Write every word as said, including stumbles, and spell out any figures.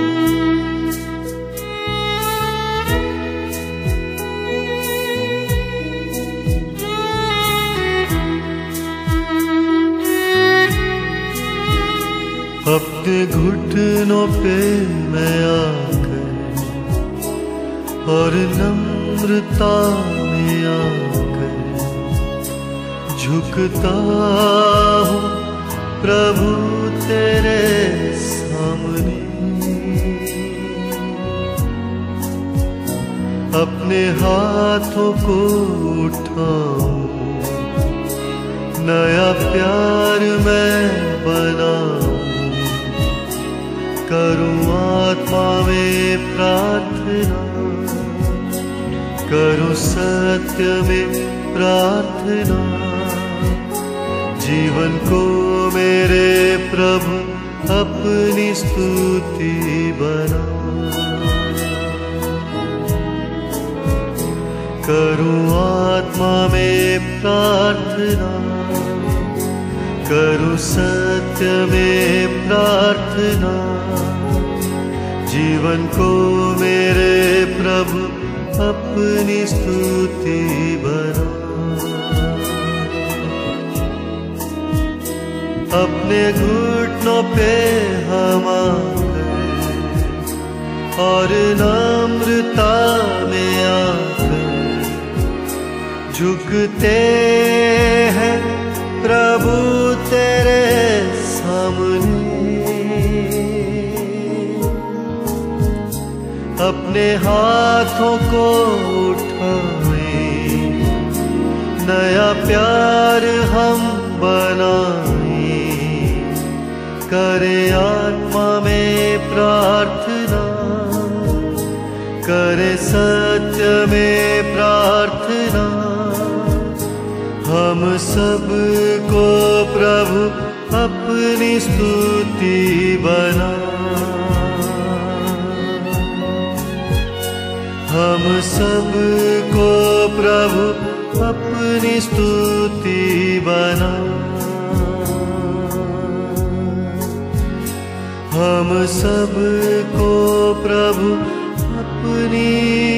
अपने घुटनों पे मैं आकर और नम्रता में आकर झुकता हूँ प्रभु तेरे सामने। अपने हाथों को उठाऊं, नया प्यार मैं बनाऊं, करूं आत्मा में प्रार्थना, करूं सत्य में प्रार्थना। जीवन को मेरे प्रभु अपनी स्तुति बना। करूं आत्मा में प्रार्थना, करूं सत्य में प्रार्थना। जीवन को मेरे प्रभु अपनी स्तुति बना। अपने घुटनों पे हम आकर और नम्रता में आकर झुकते हैं प्रभु तेरे सामने। अपने हाथों को उठाए, नया प्यार हम बनाए, करे आत्मा में प्रार्थना, करे सत्य में प्रार्थना। हम सब को प्रभु अपनी स्तुति बना। हम सब को प्रभु अपनी स्तुति बना। हम सब को प्रभु अपनी